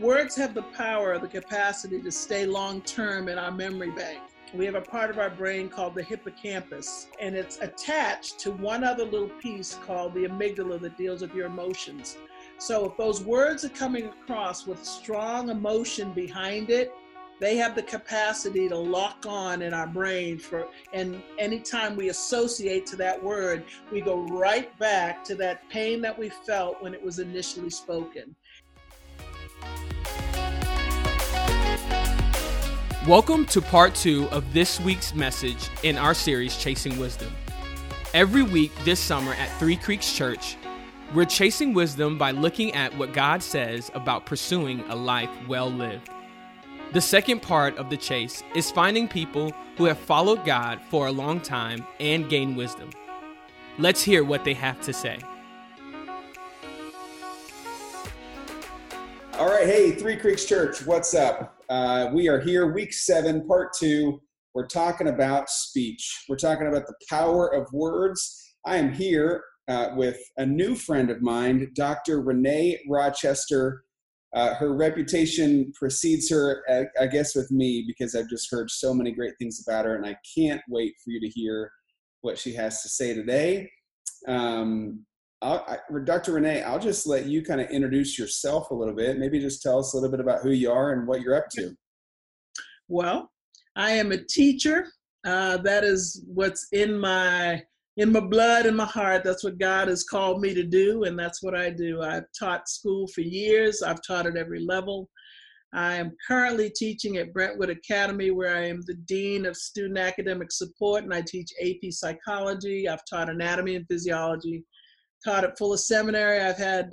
Words have the power, the capacity to stay long-term in our memory bank. We have a part of our brain called the hippocampus, and it's attached to one other little piece called the amygdala that deals with your emotions. So if those words are coming across with strong emotion behind it, they have the capacity to lock on in our brain and anytime we associate to that word, we go right back to that pain that we felt when it was initially spoken. Welcome to part 2 of this week's message in our series, Chasing Wisdom. Every week this summer at Three Creeks Church, we're chasing wisdom by looking at what God says about pursuing a life well lived. The second part of the chase is finding people who have followed God for a long time and gained wisdom. Let's hear what they have to say. All right, hey, Three Creeks Church, what's up? We are here, week 7, part 2. We're talking about speech. We're talking about the power of words. I am here with a new friend of mine, Dr. Renee Rochester. Her reputation precedes her, I guess, with me, because I've just heard so many great things about her, and I can't wait for you to hear what she has to say today. Dr. Renee, I'll just let you kind of introduce yourself a little bit. Maybe just tell us a little bit about who you are and what you're up to. Well, I am a teacher. That is what's in my blood, in my heart. That's what God has called me to do, and that's what I do. I've taught school for years. I've taught at every level. I am currently teaching at Brentwood Academy, where I am the Dean of Student Academic Support, and I teach AP Psychology. I've taught anatomy and physiology. Taught at Fuller Seminary. I've had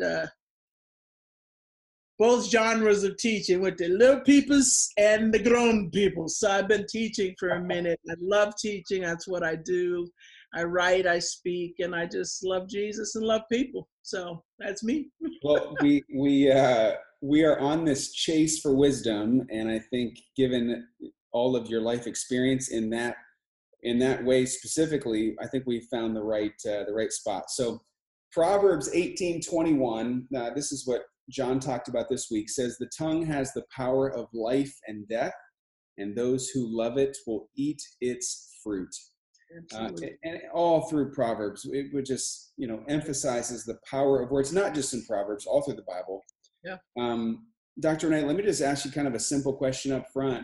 both genres of teaching with the little peoples and the grown people. So I've been teaching for a minute. I love teaching. That's what I do. I write, I speak, and I just love Jesus and love people. So that's me. Well, we are on this chase for wisdom, and I think given all of your life experience in that way specifically, I think we found the right spot. So Proverbs 18:21, this is what John talked about this week, says, "The tongue has the power of life and death, and those who love it will eat its fruit." And all through Proverbs, it would just, emphasizes the power of words, not just in Proverbs, all through the Bible. Yeah. Dr. Renee, let me just ask you kind of a simple question up front.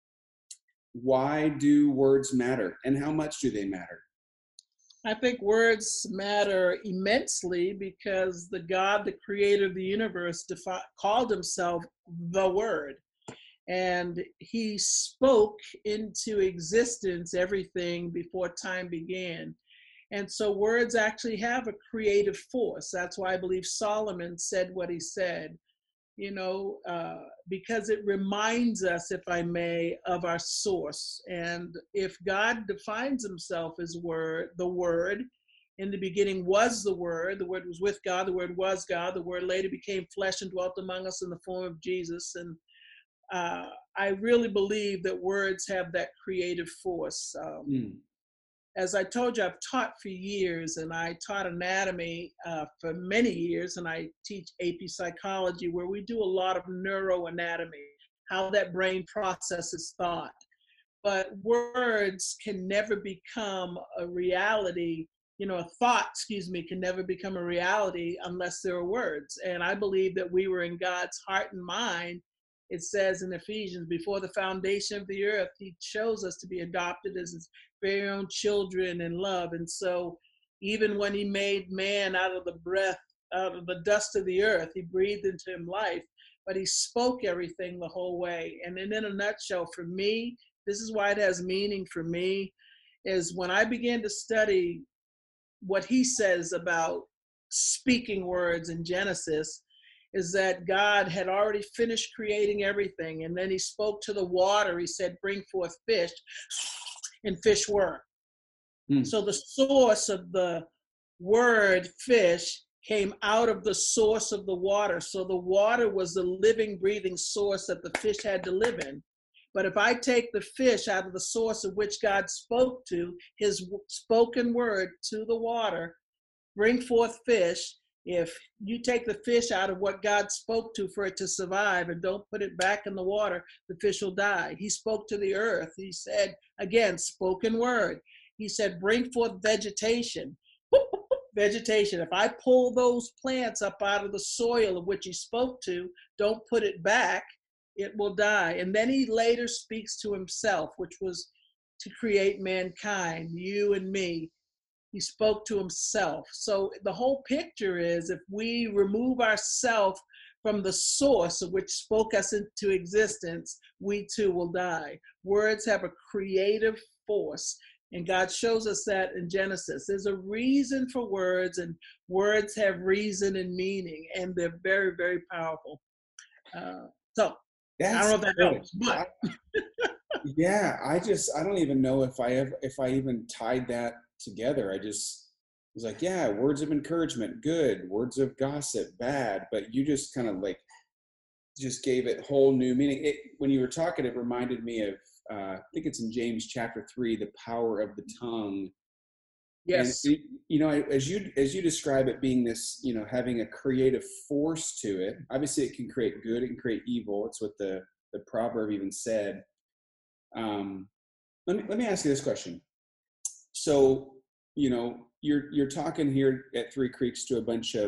Why do words matter, and how much do they matter? I think words matter immensely because the God, the creator of the universe, called himself the Word. And he spoke into existence everything before time began. And so words actually have a creative force. That's why I believe Solomon said what he said, because it reminds us, if I may, of our source. And if God defines himself as the Word, in the beginning was the Word was with God, the Word was God, the Word later became flesh and dwelt among us in the form of Jesus. And I really believe that words have that creative force. As I told you, I've taught for years, and I taught anatomy for many years, and I teach AP Psychology, where we do a lot of neuroanatomy, how that brain processes thought. But words can never become a reality. A thought, can never become a reality unless there are words. And I believe that we were in God's heart and mind. It says in Ephesians, before the foundation of the earth, he chose us to be adopted as his very own children in love. And so even when he made man out of the dust of the earth, he breathed into him life, but he spoke everything the whole way. And then in a nutshell, for me, this is why it has meaning for me, is when I began to study what he says about speaking words in Genesis, is that God had already finished creating everything. And then he spoke to the water. He said, bring forth fish, and fish were. So the source of the word fish came out of the source of the water. So the water was the living, breathing source that the fish had to live in. But if I take the fish out of the source of which God spoke to, his spoken word to the water, bring forth fish, If you take the fish out of what God spoke to for it to survive and don't put it back in the water, the fish will die. He spoke to the earth. He said, again, spoken word. He said, bring forth vegetation. Vegetation. If I pull those plants up out of the soil of which he spoke to, don't put it back, it will die. And then he later speaks to himself, which was to create mankind, you and me. He spoke to himself. So the whole picture is, if we remove ourselves from the source of which spoke us into existence, we too will die. Words have a creative force, and God shows us that in Genesis. There's a reason for words, and words have reason and meaning, and they're very, very powerful. So That's I don't know if that good. helps, but Yeah, I don't even know if I even tied that together. I just was like, yeah, words of encouragement, good. Words of gossip, bad. But you just kind of like just gave it whole new meaning. When you were talking, it reminded me of I think it's in James chapter 3, the power of the tongue. yes. And as you describe it being this, having a creative force to it. Obviously, it can create good, it can create evil. It's what the proverb even said. Let me ask you this question. So, you're talking here at Three Creeks to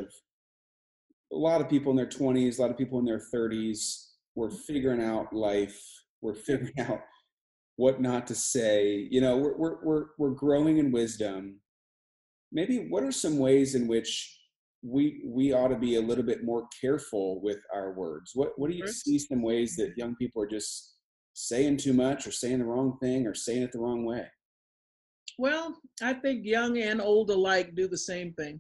a lot of people in their 20s, a lot of people in their 30s. We're figuring out life. We're figuring out what not to say. We're growing in wisdom. Maybe what are some ways in which we ought to be a little bit more careful with our words? What do you see some ways that young people are just saying too much, or saying the wrong thing, or saying it the wrong way? Well, I think young and old alike do the same thing.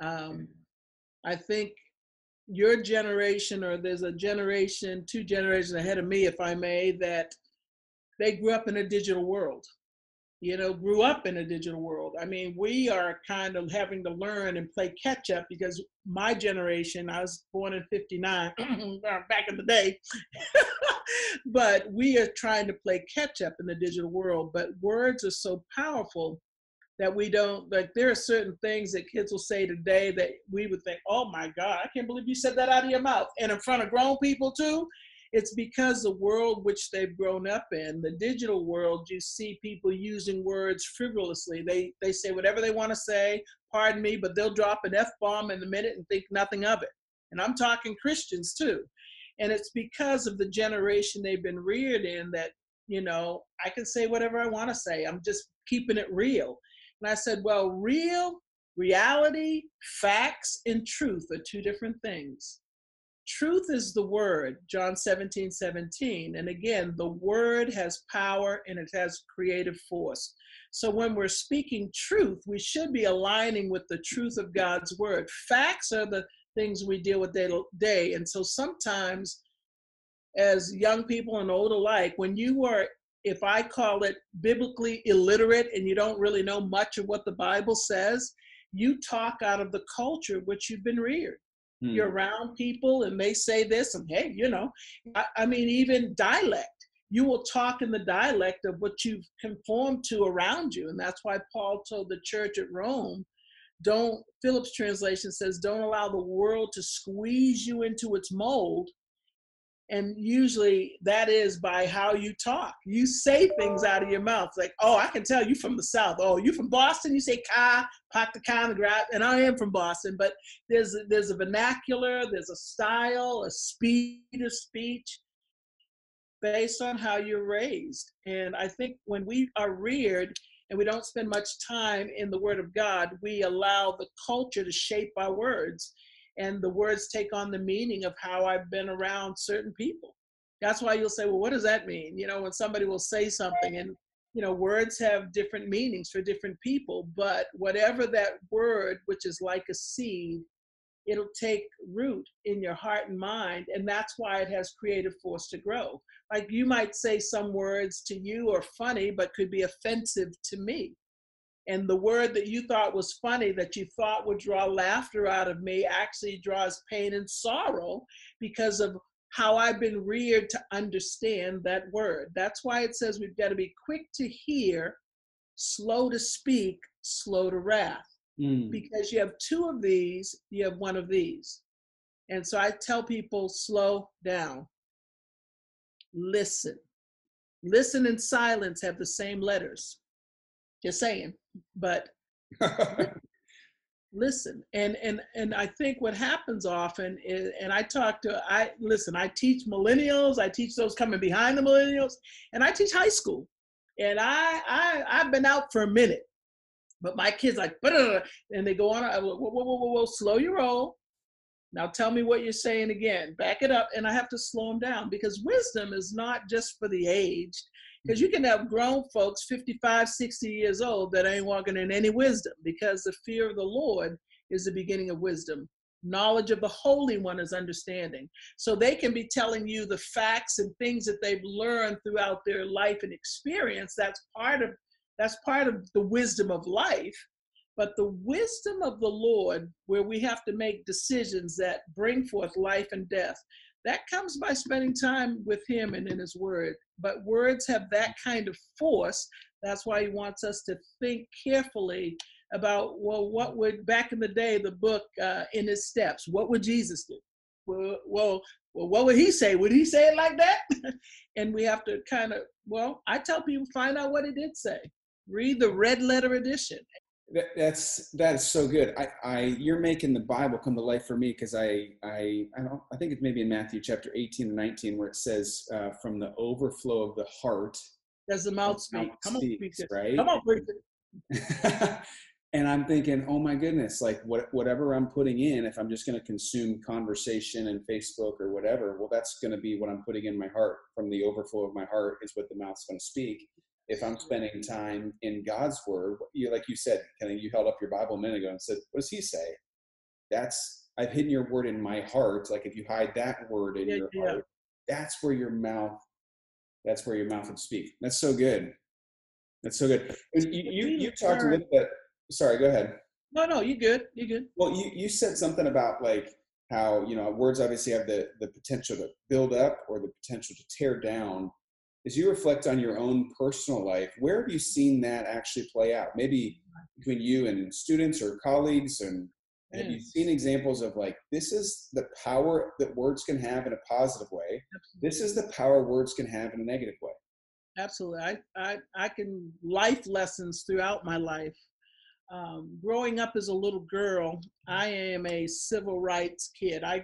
I think your generation, or there's a generation, 2 generations ahead of me, if I may, that they grew up in a digital world. Grew up in a digital world. I mean, we are kind of having to learn and play catch up, because my generation, I was born in 59, back in the day, but we are trying to play catch up in the digital world. But words are so powerful that we don't, like, there are certain things that kids will say today that we would think, oh my God, I can't believe you said that out of your mouth. And in front of grown people too. It's because the world which they've grown up in, the digital world, you see people using words frivolously. They say whatever they want to say, pardon me, but they'll drop an F-bomb in a minute and think nothing of it. And I'm talking Christians too. And it's because of the generation they've been reared in that, I can say whatever I want to say. I'm just keeping it real. And I said, well, reality, facts, and truth are two different things. Truth is the word, John 17:17. And again, the word has power and it has creative force. So when we're speaking truth, we should be aligning with the truth of God's word. Facts are the things we deal with day to day. And so sometimes, as young people and old alike, when you are, if I call it, biblically illiterate, and you don't really know much of what the Bible says, you talk out of the culture which you've been reared. You're around people and they say this, and hey, I mean, even dialect, you will talk in the dialect of what you've conformed to around you. And that's why Paul told the church at Rome, Philip's translation says, don't allow the world to squeeze you into its mold. And usually that is by how you talk. You say things out of your mouth like, oh, I can tell you from the South. Oh, you from Boston? You say ka, pak the ka, and I am from Boston. But there's a vernacular, there's a style, a speed of speech based on how you're raised. And I think when we are reared and we don't spend much time in the Word of God, we allow the culture to shape our words. And the words take on the meaning of how I've been around certain people. That's why you'll say, well, what does that mean? When somebody will say something, and, words have different meanings for different people, but whatever that word, which is like a seed, it'll take root in your heart and mind. And that's why it has creative force to grow. Like, you might say some words to you are funny, but could be offensive to me. And the word that you thought was funny, that you thought would draw laughter out of me, actually draws pain and sorrow because of how I've been reared to understand that word. That's why it says we've got to be quick to hear, slow to speak, slow to wrath. Because you have two of these, you have one of these. And so I tell people, slow down, listen. Listen and silence have the same letters. Just saying, but listen. And I think what happens often is, and I teach millennials, I teach those coming behind the millennials, and I teach high school. And I've been out for a minute, but my kids like, and they go on, whoa, slow your roll. Now tell me what you're saying again. Back it up. And I have to slow them down, because wisdom is not just for the aged. Because you can have grown folks, 55, 60 years old, that ain't walking in any wisdom, because the fear of the Lord is the beginning of wisdom. Knowledge of the Holy One is understanding. So they can be telling you the facts and things that they've learned throughout their life and experience. That's part of the wisdom of life. But the wisdom of the Lord, where we have to make decisions that bring forth life and death, that comes by spending time with him and in his word. But words have that kind of force. That's why he wants us to think carefully about, well, what would, back in the day, the book In His Steps, what would Jesus do? Well, what would he say? Would he say it like that? And we have to I tell people, find out what he did say. Read the red letter edition. That is so good. You're making the Bible come to life for me, because I think it's maybe in Matthew chapter 18 and 19 where it says, from the overflow of the heart does the mouth speak. Come on, speaks, right? Come on, preach it. And I'm thinking, oh my goodness, like whatever I'm putting in, if I'm just going to consume conversation and Facebook or whatever, well, that's going to be what I'm putting in my heart. From the overflow of my heart is what the mouth's going to speak. If I'm spending time in God's word, like you said, you held up your Bible a minute ago and said, what does he say? I've hidden your word in my heart. Like if you hide that word in your heart, that's where your mouth would speak. That's so good. That's so good. You talked a little bit. Sorry, go ahead. No, you good. You good. Well, you said something about like how, words obviously have the potential to build up or the potential to tear down. As you reflect on your own personal life, where have you seen that actually play out? Maybe between you and students or colleagues, and have you seen examples of like, this is the power that words can have in a positive way. This is the power words can have in a negative way. Absolutely. I can life lessons throughout my life. Growing up as a little girl, I am a civil rights kid. I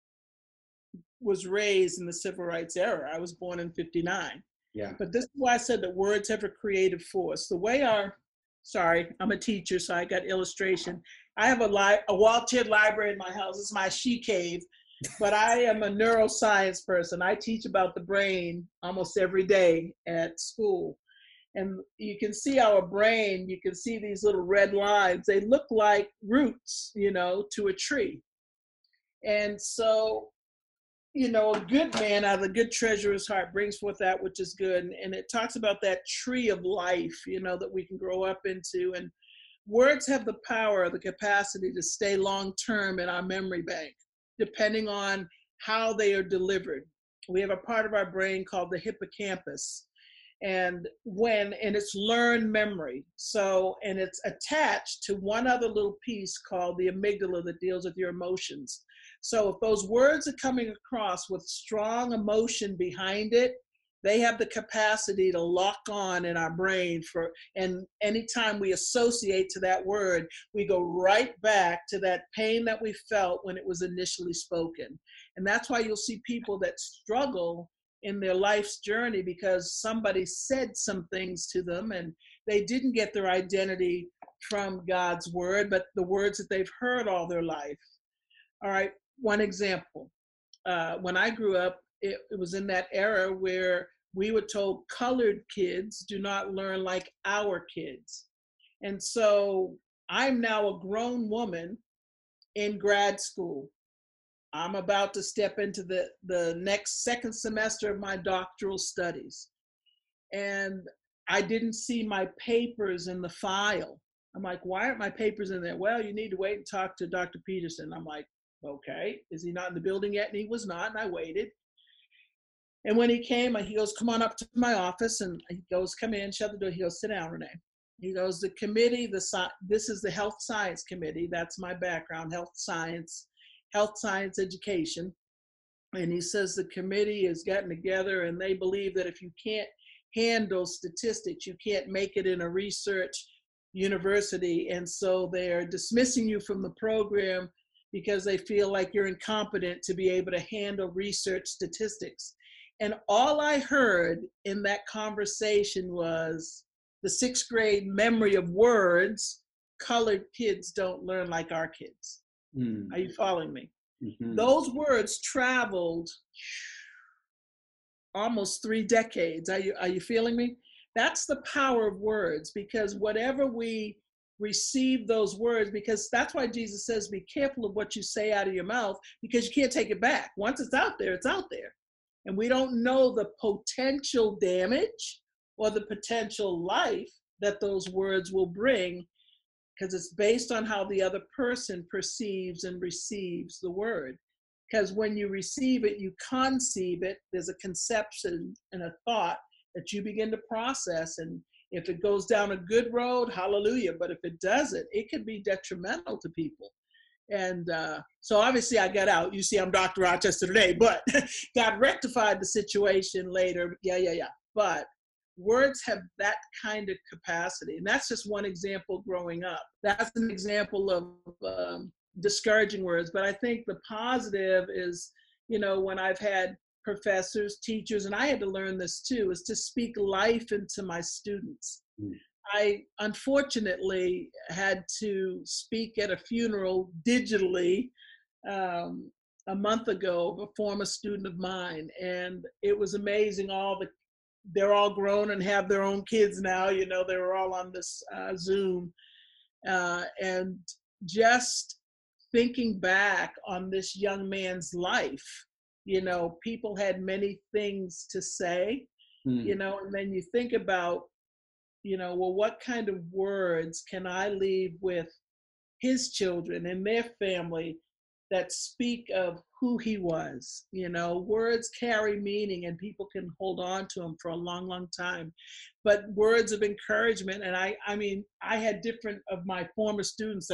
was raised in the civil rights era. I was born in 1959. Yeah. But this is why I said that words have a creative force. The way I'm a teacher, so I got illustration. I have a wall-tiered library in my house. It's my she cave. But I am a neuroscience person. I teach about the brain almost every day at school. And you can see our brain, you can see these little red lines. They look like roots, to a tree. And so, a good man out of the good treasure of his heart brings forth that which is good. And it talks about that tree of life, that we can grow up into. And words have the power, the capacity to stay long-term in our memory bank, depending on how they are delivered. We have a part of our brain called the hippocampus. And it's learned memory. So, and it's attached to one other little piece called the amygdala that deals with your emotions. So if those words are coming across with strong emotion behind it, they have the capacity to lock on in our brain and anytime we associate to that word, we go right back to that pain that we felt when it was initially spoken. And that's why you'll see people that struggle in their life's journey because somebody said some things to them and they didn't get their identity from God's word, but the words that they've heard all their life. All right, one example. When I grew up, it was in that era where we were told colored kids do not learn like our kids. And so I'm now a grown woman in grad school. I'm about to step into the next second semester of my doctoral studies. And I didn't see my papers in the file. I'm like, why aren't my papers in there? Well, you need to wait and talk to Dr. Peterson. I'm like, okay, is he not in the building yet? And he was not, and I waited. And when he came, he goes, come on up to my office. And he goes, come in, shut the door. He goes, sit down, Renee. He goes, this is the health science committee. That's my background, health science education. And he says the committee has gotten together and they believe that if you can't handle statistics, you can't make it in a research university. And so they're dismissing you from the program because they feel like you're incompetent to be able to handle research statistics. And all I heard in that conversation was the 6th grade memory of words. Colored kids don't learn like our kids. Are you following me? Mm-hmm. Those words traveled almost 3 decades. Are you feeling me? That's the power of words, because whatever we receive those words, because that's why Jesus says, be careful of what you say out of your mouth, because you can't take it back. Once it's out there, it's out there. And we don't know the potential damage or the potential life that those words will bring, because it's based on how the other person perceives and receives the word. Because when you receive it, you conceive it. There's a conception and a thought that you begin to process. And if it goes down a good road, hallelujah. But if it doesn't, it could be detrimental to people. And so obviously I got out. You see, I'm Dr. Rochester today, but God rectified the situation later. Yeah. But words have that kind of capacity. And that's just one example growing up. That's an example of discouraging words. But I think the positive is, when I've had professors, teachers, and I had to learn this too, is to speak life into my students. I unfortunately had to speak at a funeral digitally a month ago of a former student of mine. And it was amazing. They're all grown and have their own kids now. They were all on this Zoom. And just thinking back on this young man's life, people had many things to say, and then you think about, well, what kind of words can I leave with his children and their family that speak of who he was? Words carry meaning and people can hold on to them for a long, long time. But words of encouragement, and I had different of my former students,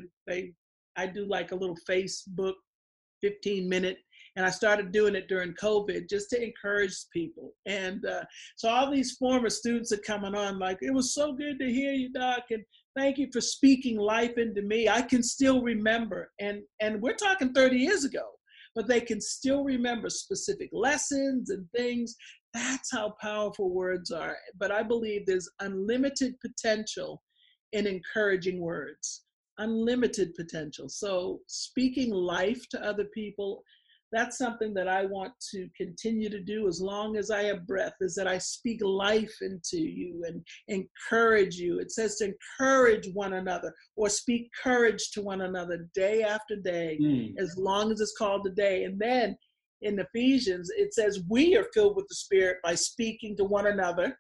I do like a little Facebook 15-minute, and I started doing it during COVID just to encourage people. And so all these former students are coming on like, it was so good to hear you, Doc, and thank you for speaking life into me. I can still remember, and we're talking 30 years ago, but they can still remember specific lessons and things. That's how powerful words are. But I believe there's unlimited potential in encouraging words. Unlimited potential. So speaking life to other people, that's something that I want to continue to do as long as I have breath, is that I speak life into you and encourage you. It says to encourage one another or speak courage to one another day after day, as long as it's called a day. And then in Ephesians, it says we are filled with the Spirit by speaking to one another,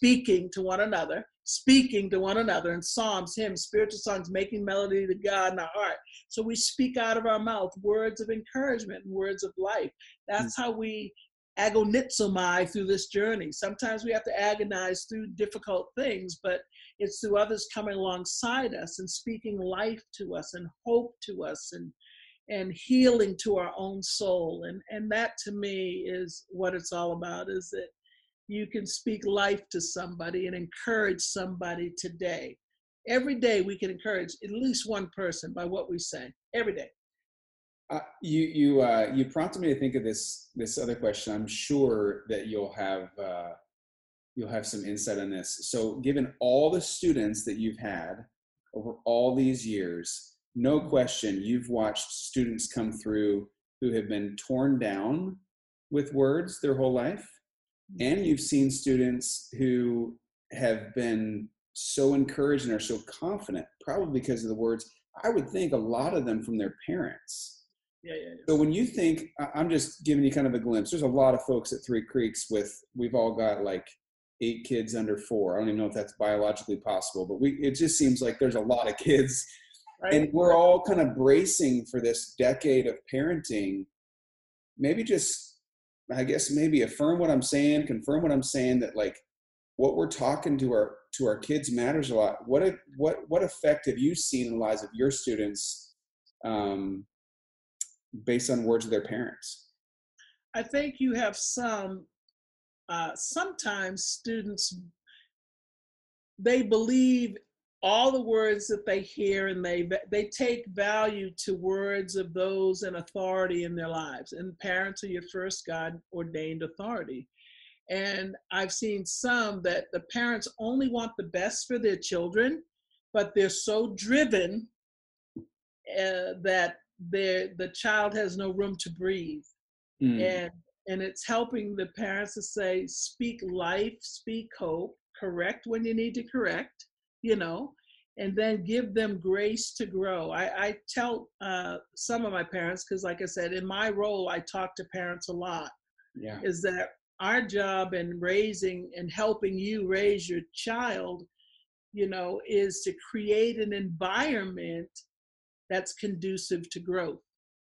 in psalms, hymns, spiritual songs, making melody to God in our heart. So we speak out of our mouth words of encouragement and words of life. That's how we agonizomai through this journey. Sometimes we have to agonize through difficult things, but it's through others coming alongside us and speaking life to us and hope to us and healing to our own soul. And that to me is what it's all about, is that you can speak life to somebody and encourage somebody today. Every day we can encourage at least one person by what we say. Every day. You prompted me to think of this other question. I'm sure that you'll have some insight on this. So given all the students that you've had over all these years, no question, you've watched students come through who have been torn down with words their whole life. And you've seen students who have been so encouraged and are so confident, probably because of the words, I would think a lot of them from their parents. Yeah. So when you think, I'm just giving you kind of a glimpse, there's a lot of folks at Three Creeks we've all got like 8 kids under 4. I don't even know if that's biologically possible, but it just seems like there's a lot of kids. Right. And we're all kind of bracing for this decade of parenting. Maybe affirm what I'm saying, confirm what I'm saying, that like what we're talking to our kids matters a lot. What effect have you seen in the lives of your students based on words of their parents? I think you have sometimes students, they believe all the words that they hear, and they take value to words of those in authority in their lives. And parents are your first God ordained authority. And I've seen some that the parents only want the best for their children, but they're so driven that the child has no room to breathe. And it's helping the parents to say, speak life, speak hope, correct when you need to correct, and then give them grace to grow. I tell some of my parents, because like I said, in my role, I talk to parents a lot, is that our job in raising and helping you raise your child, is to create an environment that's conducive to growth.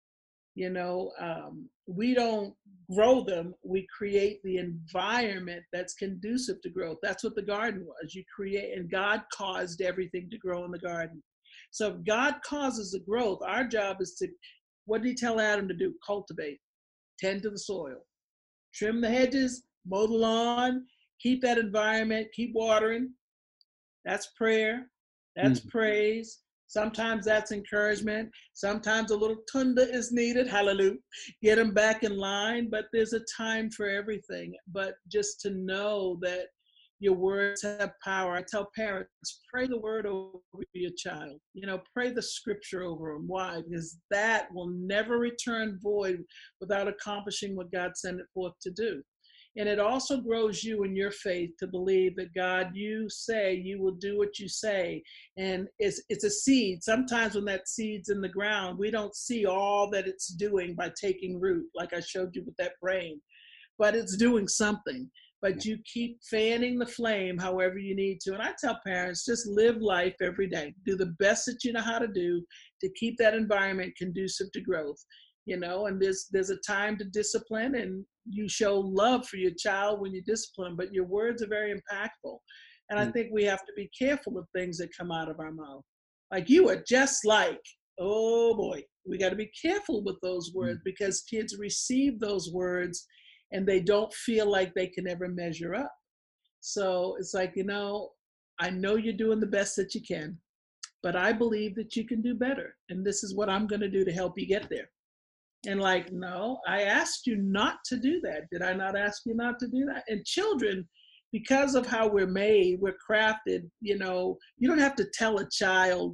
We don't grow them, we create the environment that's conducive to growth. That's what the garden was. You create, and God caused everything to grow in the garden. So if God causes the growth, our job is to, what did he tell Adam to do? Cultivate, tend to the soil, trim the hedges, mow the lawn, keep that environment, keep watering. That's prayer, that's praise. Sometimes that's encouragement. Sometimes a little tunda is needed. Hallelujah. Get them back in line. But there's a time for everything. But just to know that your words have power. I tell parents, pray the word over your child. Pray the scripture over them. Why? Because that will never return void without accomplishing what God sent it forth to do. And it also grows you in your faith to believe that God, you say you will do what you say. And it's a seed. Sometimes when that seed's in the ground, we don't see all that it's doing by taking root, like I showed you with that brain. But it's doing something. But you keep fanning the flame however you need to. And I tell parents, just live life every day. Do the best that you know how to do to keep that environment conducive to growth. And there's a time to discipline, and you show love for your child when you discipline, but your words are very impactful. And I think we have to be careful of things that come out of our mouth. Like, you are just like, oh boy, we got to be careful with those words, because kids receive those words and they don't feel like they can ever measure up. So it's like, I know you're doing the best that you can, but I believe that you can do better. And this is what I'm going to do to help you get there. And like, no, I asked you not to do that. Did I not ask you not to do that? And children, because of how we're made, we're crafted, you don't have to tell a child,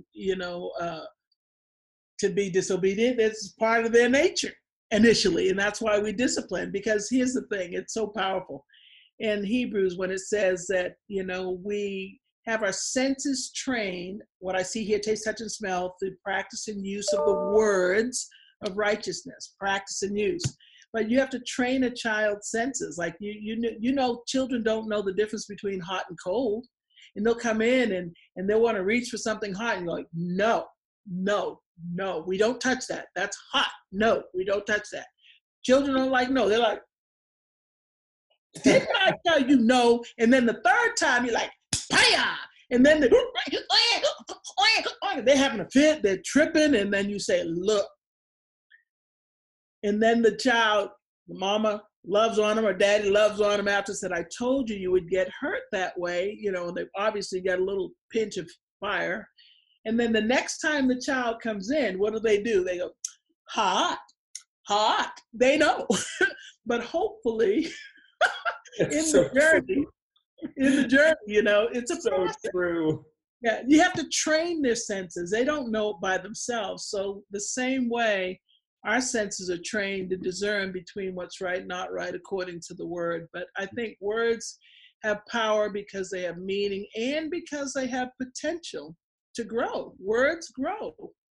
to be disobedient. It's part of their nature initially. And that's why we discipline, because here's the thing, it's so powerful. In Hebrews, when it says that, we have our senses trained, what I see, hear, taste, touch, and smell, through practice and use of the words of righteousness, practice and use. But you have to train a child's senses. Like, children don't know the difference between hot and cold. And they'll come in and they'll want to reach for something hot, and you're like, no, we don't touch that. That's hot. No, we don't touch that. Children don't like no. They're like, didn't I tell you no? And then the third time you're like, paya! And then they're having a fit, they're tripping, and then you say, look. And then the child, mama loves on him or daddy loves on him after, said, I told you would get hurt that way. They obviously got a little pinch of fire. And then the next time the child comes in, what do? They go, hot. They know. But hopefully in the journey, it's a process. So true. Yeah, you have to train their senses. They don't know it by themselves. So the same way, our senses are trained to discern between what's right and not right according to the word. But I think words have power because they have meaning and because they have potential to grow. Words grow.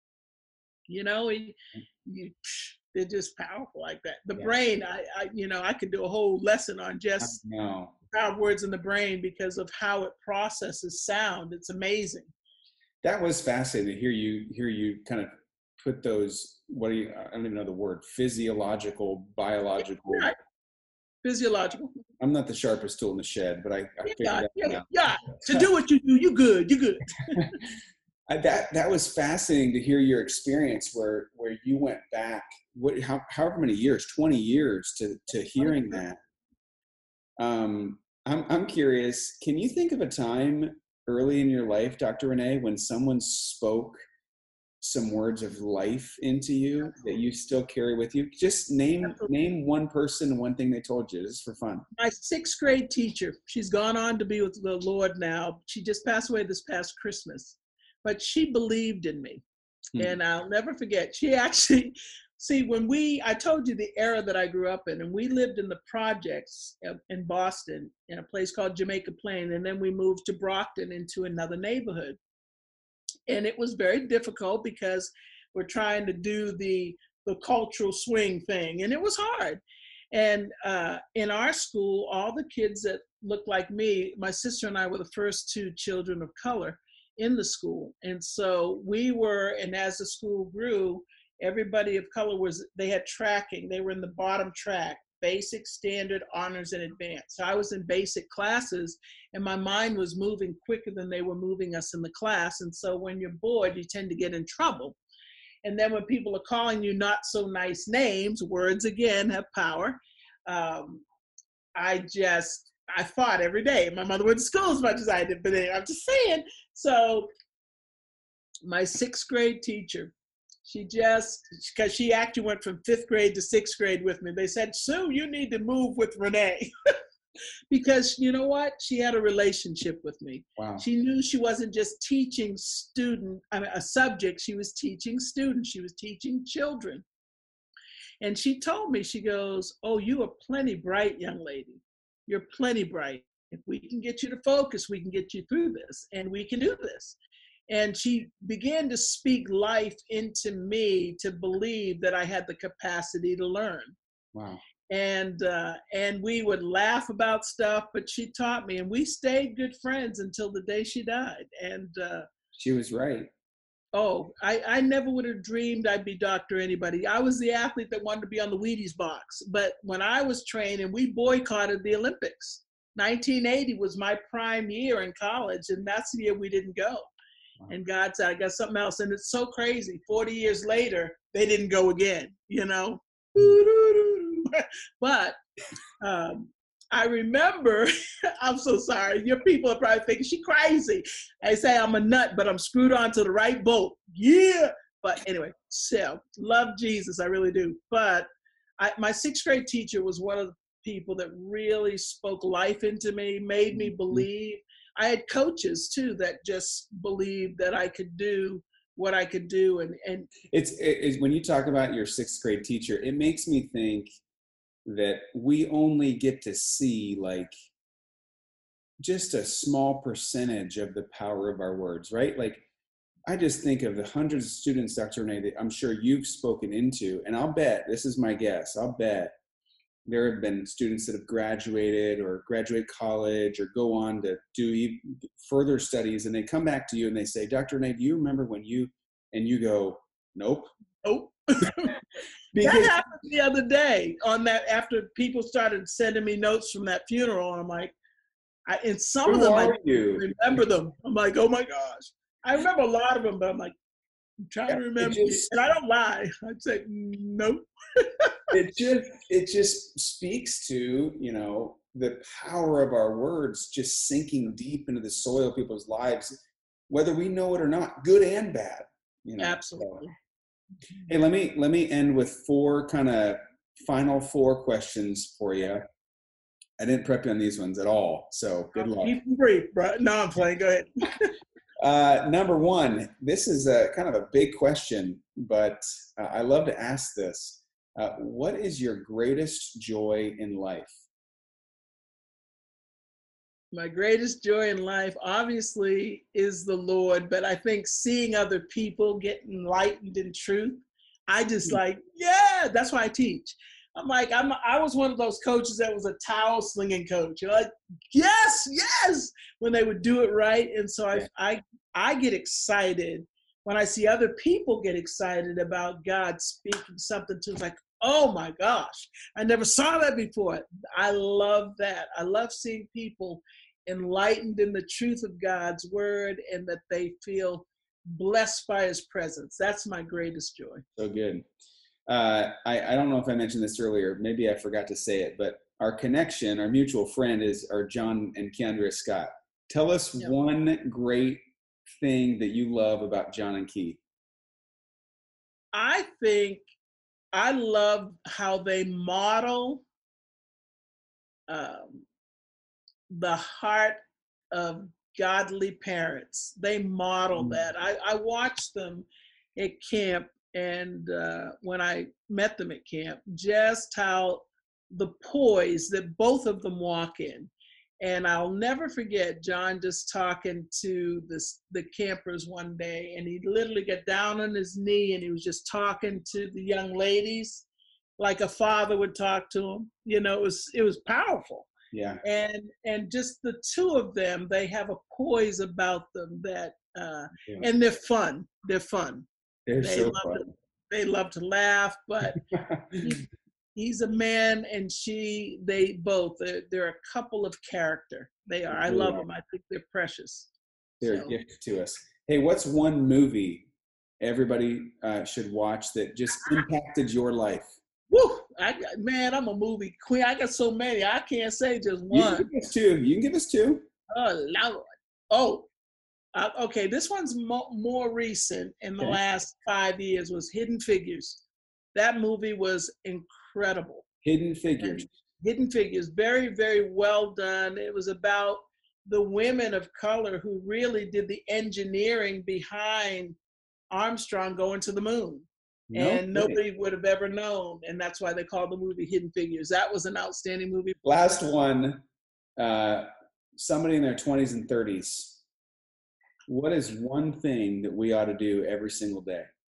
They're just powerful like that. The brain, I could do a whole lesson on just power of words in the brain because of how it processes sound. It's amazing. That was fascinating to hear you kind of put those, I don't even know the word, physiological, biological Physiological. I'm not the sharpest tool in the shed, but I figured that out. Yeah. To do what you do, you good. That was fascinating to hear your experience where you went back, however many years, 20 years to hearing that. I'm curious, can you think of a time early in your life, Dr. Renee, when someone spoke some words of life into you that you still carry with you? Just name one person and one thing they told you, just for fun. My 6th grade teacher, she's gone on to be with the Lord now. She just passed away this past Christmas, but she believed in me. And I'll never forget, she actually, I told you the era that I grew up in, and we lived in the projects in Boston in a place called Jamaica Plain, and then we moved to Brockton into another neighborhood. And it was very difficult because we're trying to do the cultural swing thing, and it was hard. And in our school, all the kids that looked like me, my sister and I were the first 2 children of color in the school. And so and as the school grew, everybody of color they had tracking. They were in the bottom track, basic, standard, honors, and advanced. So I was in basic classes, and my mind was moving quicker than they were moving us in the class. And so when you're bored, you tend to get in trouble. And then when people are calling you not so nice names, words again have power. I fought every day. My mother went to school as much as I did, but I'm just saying. So my 6th grade teacher, because she actually went from 5th grade to 6th grade with me. They said, Sue, you need to move with Renee. Because you know what? She had a relationship with me. Wow. She knew she wasn't just teaching a subject. She was teaching students. She was teaching children. And she told me, she goes, oh, you are plenty bright, young lady. You're plenty bright. If we can get you to focus, we can get you through this, and we can do this. And she began to speak life into me to believe that I had the capacity to learn. Wow. And we would laugh about stuff, but she taught me, and we stayed good friends until the day she died. And she was right. Oh, I never would have dreamed I'd be Dr. Anybody. I was the athlete that wanted to be on the Wheaties box. But when I was training, we boycotted the Olympics. 1980 was my prime year in college, and that's the year we didn't go. Wow. And God said, I got something else. And it's so crazy. 40 years later, they didn't go again, you know. But I remember, I'm so sorry. Your people are probably thinking, she crazy. I say I'm a nut, but I'm screwed onto the right boat. Yeah. But anyway, so love Jesus. I really do. But my 6th grade teacher was one of the people that really spoke life into me, made me believe. I had coaches too that just believed that I could do what I could do. And it's when you talk about your 6th grade teacher, it makes me think that we only get to see like just a small percentage of the power of our words, right? Like I just think of the hundreds of students, Dr. Renee, that I'm sure you've spoken into, and I'll bet, this is my guess, I'll bet there have been students that have graduated or graduate college or go on to do further studies, and they come back to you and they say, Dr. Renee, do you remember when you go, nope. That happened the other day on that, after people started sending me notes from that funeral. And I'm like, and some of them, I remember them. I'm like, oh my gosh. I remember a lot of them, but I'm like, I'm trying to remember. And I don't lie. I'd say, nope. It just speaks to, you know, the power of our words just sinking deep into the soil of people's lives, whether we know it or not, good and bad. You know? Absolutely. Hey, let me end with 4 kind of final 4 questions for you. I didn't prep you on these ones at all, so good luck. Keep them brief, bro. No, I'm playing. Go ahead. Number 1, this is a kind of a big question, but I love to ask this. What is your greatest joy in life? My greatest joy in life, obviously, is the Lord, but I think seeing other people get enlightened in truth, I just like, yeah, that's why I teach. I'm like, I was one of those coaches that was a towel slinging coach. You're like, yes, when they would do it right. And so I get excited when I see other people get excited about God speaking something to us, like, Oh my gosh, I never saw that before. I love that. I love seeing people enlightened in the truth of God's word and that they feel blessed by his presence. That's my greatest joy. So good. I don't know if I mentioned this earlier. Maybe I forgot to say it, but our connection, our mutual friend are John and Keandra Scott. Tell us one great thing that you love about John and Key. I think I love how they model the heart of godly parents. They model that. I watched them at camp, and when I met them at camp, just how the poise that both of them walk in. And I'll never forget John just talking to the campers one day, and he literally got down on his knee and he was just talking to the young ladies like a father would talk to them. You know, it was powerful. Yeah. And just the two of them, they have a poise about them that, and they're fun. They're fun. They're so fun. They love to laugh, but he's a man and they're a couple of character. They are. I love them. I think they're precious. They're a gift to us. Hey, what's one movie everybody should watch that just impacted your life? Woo! I'm a movie queen. I got so many. I can't say just one. You can give us two. Oh, Lord. Oh, okay. This one's more recent in the last 5 years was Hidden Figures. That movie was incredible. Hidden Figures. Hidden Figures. Very, very well done. It was about the women of color who really did the engineering behind Armstrong going to the moon. Nobody would have ever known. And that's why they called the movie Hidden Figures. That was an outstanding movie. Last one, somebody in their 20s and 30s. What is one thing that we ought to do every single day?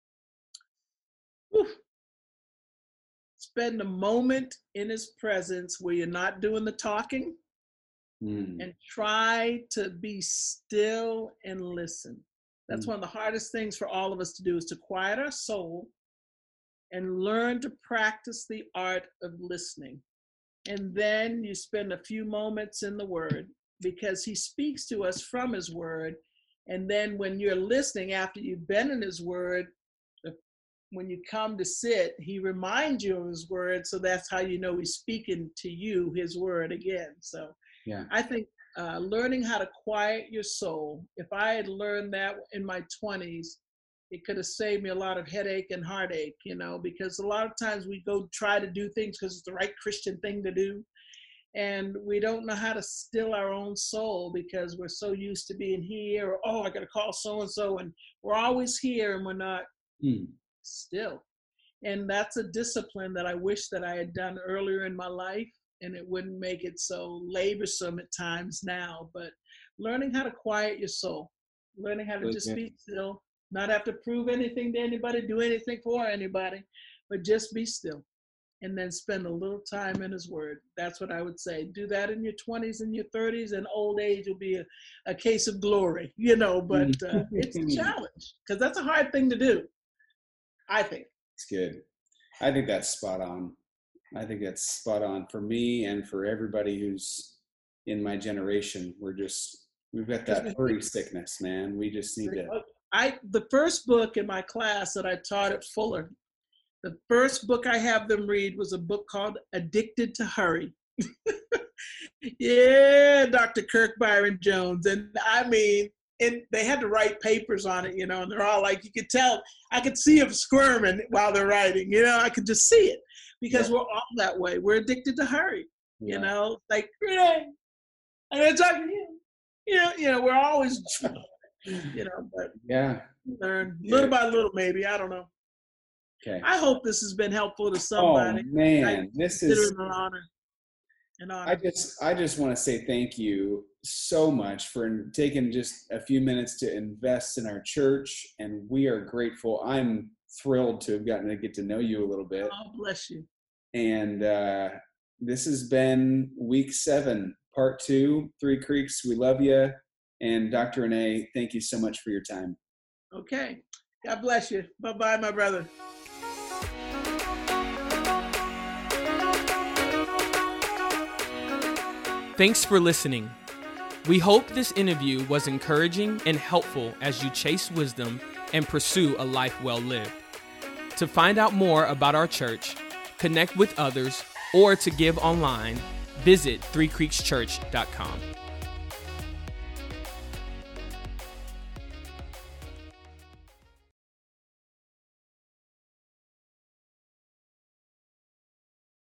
Whew. Spend a moment in his presence where you're not doing the talking and try to be still and listen. That's one of the hardest things for all of us to do, is to quiet our soul and learn to practice the art of listening. And then you spend a few moments in the Word, because he speaks to us from his Word. And then when you're listening, after you've been in his Word, when you come to sit, he reminds you of his Word. So that's how you know he's speaking to you, his Word again. So I think learning how to quiet your soul. If I had learned that in my 20s, it could have saved me a lot of headache and heartache, because a lot of times we go try to do things because it's the right Christian thing to do. And we don't know how to still our own soul because we're so used to being here, or, I got to call so-and-so, and we're always here and we're not still. And that's a discipline that I wish that I had done earlier in my life. And it wouldn't make it so laborsome at times now, but learning how to quiet your soul, learning how to just be still, not have to prove anything to anybody, do anything for anybody, but just be still. And then spend a little time in his Word. That's what I would say. Do that in your 20s and your 30s, and old age will be a case of glory, but it's a challenge because that's a hard thing to do, I think. It's good. I think that's spot on. I think that's spot on for me and for everybody who's in my generation. We've got that hurry sickness, man. We just need to. The first book in my class that I taught at Fuller, the first book I have them read was a book called Addicted to Hurry. Yeah, Dr. Kirk Byron Jones. And I mean, they had to write papers on it, and they're all like, you could tell, I could see them squirming while they're writing, I could just see it. Because we're all that way. We're addicted to hurry, like, Renee, I'm going to talk to you. We're always, but learn little by little, maybe. I don't know. Okay. I hope this has been helpful to somebody. Oh, man. This is an honor. I just want to say thank you so much for taking just a few minutes to invest in our church, and we are grateful. I'm thrilled to have gotten to get to know you a little bit. Oh, bless you. And this has been week 7, part 2, Three Creeks. We love you. And Dr. Renee, thank you so much for your time. Okay. God bless you. Bye-bye, my brother. Thanks for listening. We hope this interview was encouraging and helpful as you chase wisdom and pursue a life well lived. To find out more about our church, connect with others, or to give online, visit threecreekschurch.com.